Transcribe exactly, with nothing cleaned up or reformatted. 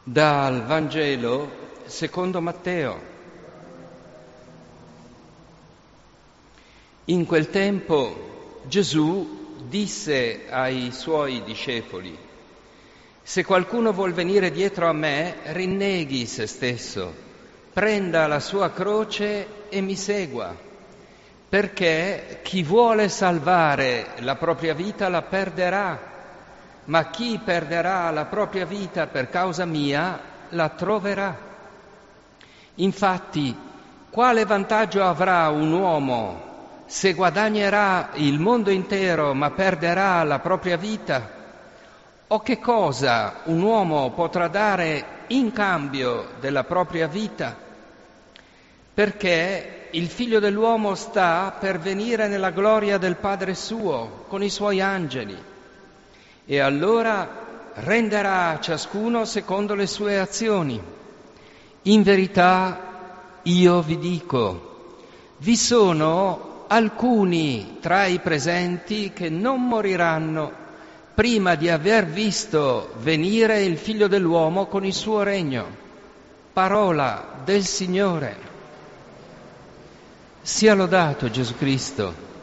Dal Vangelo secondo Matteo. In quel tempo Gesù disse ai suoi discepoli: se qualcuno vuol venire dietro a me, rinneghi se stesso, prenda la sua croce e mi segua, perché chi vuole salvare la propria vita la perderà. Ma chi perderà la propria vita per causa mia la troverà. Infatti, quale vantaggio avrà un uomo se guadagnerà il mondo intero ma perderà la propria vita? O che cosa un uomo potrà dare in cambio della propria vita? Perché il Figlio dell'uomo sta per venire nella gloria del Padre suo con i suoi angeli. E allora renderà ciascuno secondo le sue azioni. In verità io vi dico, vi sono alcuni tra i presenti che non moriranno prima di aver visto venire il Figlio dell'uomo con il suo regno. Parola del Signore. Sia lodato Gesù Cristo.